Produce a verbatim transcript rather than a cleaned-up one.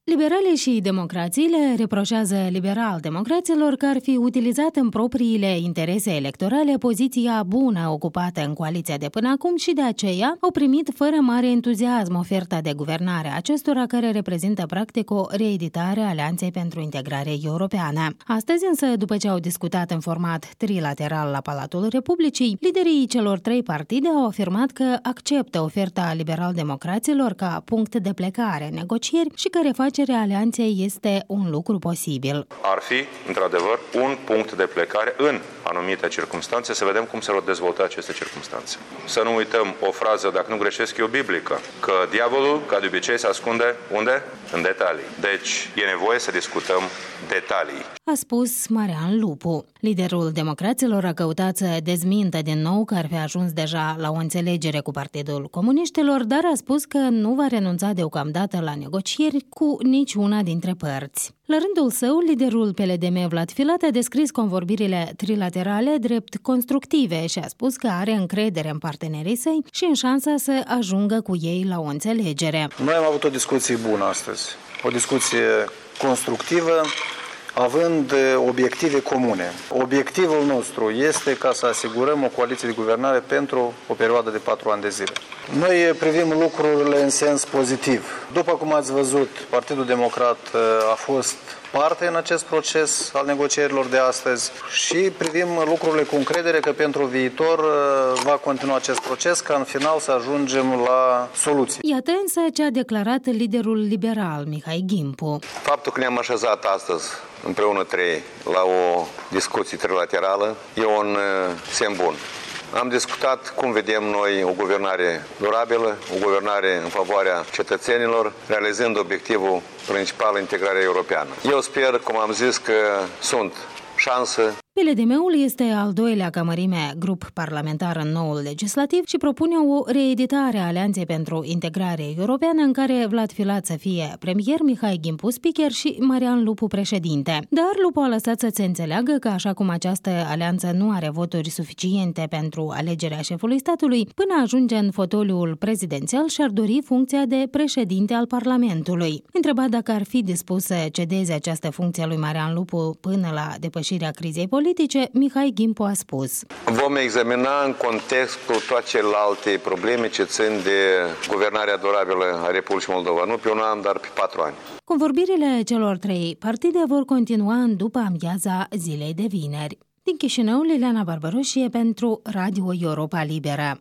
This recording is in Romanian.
Liberalii și democrații le reproșează liberal-democraților că ar fi utilizat în propriile interese electorale poziția bună ocupată în coaliția de până acum și de aceea au primit fără mare entuziasm oferta de guvernare a acestora, care reprezintă practic o reeditare a Alianței pentru Integrare Europeană. Astăzi însă, după ce au discutat în format trilateral la Palatul Republicii, liderii celor trei partide au afirmat că acceptă oferta liberal-democraților ca punct de plecare în negocieri și că refacerea alianței este un lucru posibil. Ar fi, într-adevăr, un punct de plecare în anumite circunstanțe, să vedem cum se vor dezvolta aceste circunstanțe. Să nu uităm o frază, dacă nu greșesc eu, biblică, că diavolul, ca de obicei, se ascunde unde? În detalii. Deci, e nevoie să discutăm detalii. A spus Marian Lupu. Liderul democraților a căutat să dezmintă din nou că ar fi ajuns deja la o înțelegere cu Partidul Comuniștilor, dar a spus că nu va renunța deocamdată la negocieri cu niciuna dintre părți. La rândul său, liderul P L D M Vlad Filat a descris convorbirile trilaterale drept constructive și a spus că are încredere în partenerii săi și în șansa să ajungă cu ei la o înțelegere. Noi am avut o discuție bună astăzi, o discuție constructivă, având obiective comune. Obiectivul nostru este ca să asigurăm o coaliție de guvernare pentru o perioadă de patru ani de zile. Noi privim lucrurile în sens pozitiv. După cum ați văzut, Partidul Democrat a fost parte în acest proces al negocierilor de astăzi și privim lucrurile cu încredere că pentru viitor va continua acest proces, ca în final să ajungem la soluții. Iată însă ce a declarat liderul liberal Mihai Gimpu. Faptul că ne-am așezat astăzi împreună trei la o discuție trilaterală e un semn bun. Am discutat cum vedem noi o guvernare durabilă, o guvernare în favoarea cetățenilor, realizând obiectivul principal, integrarea europeană. Eu sper, cum am zis, că sunt șanse. P L D M-ul este al doilea ca mărime grup parlamentar în noul legislativ și propune o reeditare a Alianței pentru Integrare Europeană, în care Vlad Filat să fie premier, Mihai Gimpu speaker și Marian Lupu președinte. Dar Lupu a lăsat să se înțeleagă că, așa cum această alianță nu are voturi suficiente pentru alegerea șefului statului, până ajunge în fotoliul prezidențial și-ar dori funcția de președinte al Parlamentului. Întrebat dacă ar fi dispus să cedeze această funcție lui Marian Lupu până la depășirea crizei politice, Mihai Gimpu a spus: Vom examina în contextul toate celelalte probleme ce țin de guvernarea durabilă a Republicii Moldova, nu pe un an, dar pe patru ani. Convorbirile celor trei partide vor continua în după amiaza zilei de vineri. Din Chișinău, Liliana Barbaroșie pentru Radio Europa Liberă.